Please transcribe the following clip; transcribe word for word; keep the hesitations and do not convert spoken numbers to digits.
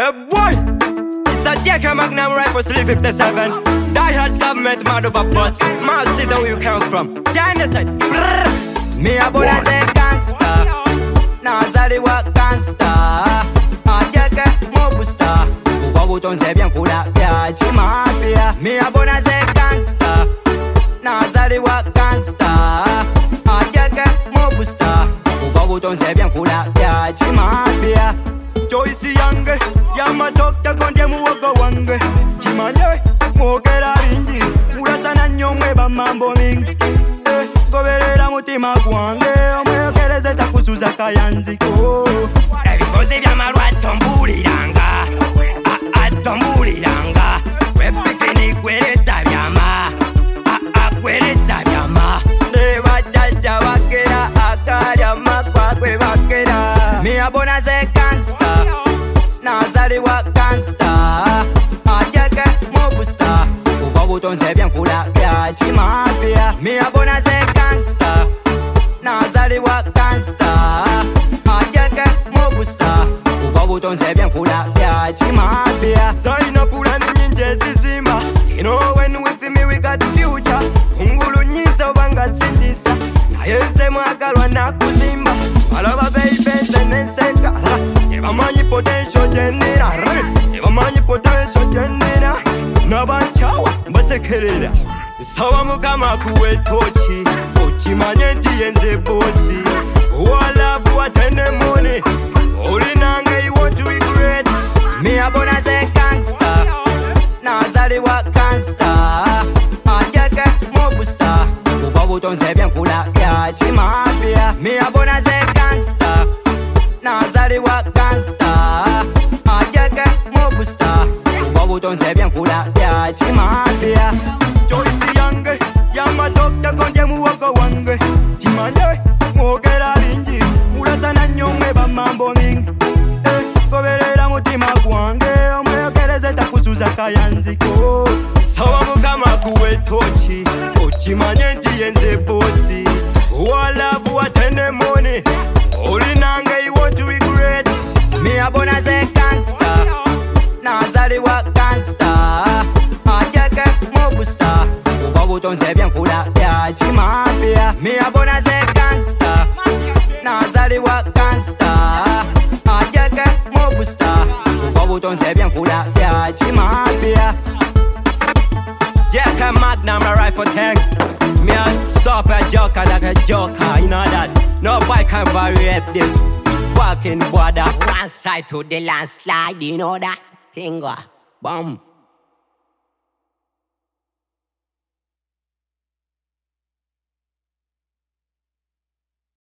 Hey boy, it's a J K Magnum rifle sleeve fifty-seven. Die hard government mad over bus. Man, see where you come from. China said, brrr. Me a born as a gangster. Nazaliwa gangster. A J K Mobusta. Kuwa butonze bien kula ya chimafia. Me a born as a gangster. Nazaliwa gangster. A J K Mobusta. Kuwa butonze bien kula ya chimafia. Choice yange yama dokta konde muwogo wange chimanye mwogera bingi urasana nnyo mweba mambo mingi eh, goberera mutima gwange omweyogereze takusuza kayanziko ebikozi byamalwa tombuliranga tombuliranga wepikini kwereta byama kwereta byama nebajajja bakera akalyama kwakwe bakera me abona ze gangster nazaliwa gangster A J K Mobusta kuba butonze byenkula bya chimafia me abona ze gangster nazaliwa gangster A J K Mobusta kuba butonze byenkula bya chimafia zaina pulani nyinje zizimba you know when with me we got the future ungulu nyizo banga sindisa nayenze mwagalwa nakuzimba alaba baby senenseka tebamanyi potential jenera tebamanyi potential jenera nabanchawa mbasekerera sawa mukama kuwe tochi okimanye nti yenze bosi walavu atene money olinanga you want to regret me abona ze gangster nazaliwa gangster A J K Mobusta kuba butonze byenkula bya chimafia me abona ze gangster nazaliwa gangster A J K Mobusta kuba butonze byenkula bya chimafia choice yange yama dokta konde muwogo wange chimanye mwogera bingi urasana nnyo mweba mambo mingi eh, goberera mutima gwange omweyogereze takusuza kayanziko sawa mukama kuwe tochi okimanye nti yenze bosi walavu atene money olinanga you want to regret me abona ze gangster nazaliwa gangster A J K Mobusta kuba butonze byenkula bya chimafia me abona ze gangster nazaliwa gangster A J K Mobusta kuba butonze byenkula bya chimafia J K Magnum a rifle tank. Me a stop a joker like a joker, you know that. No boy can variate this fucking border. One side to the landslide, you know that thing. Boom.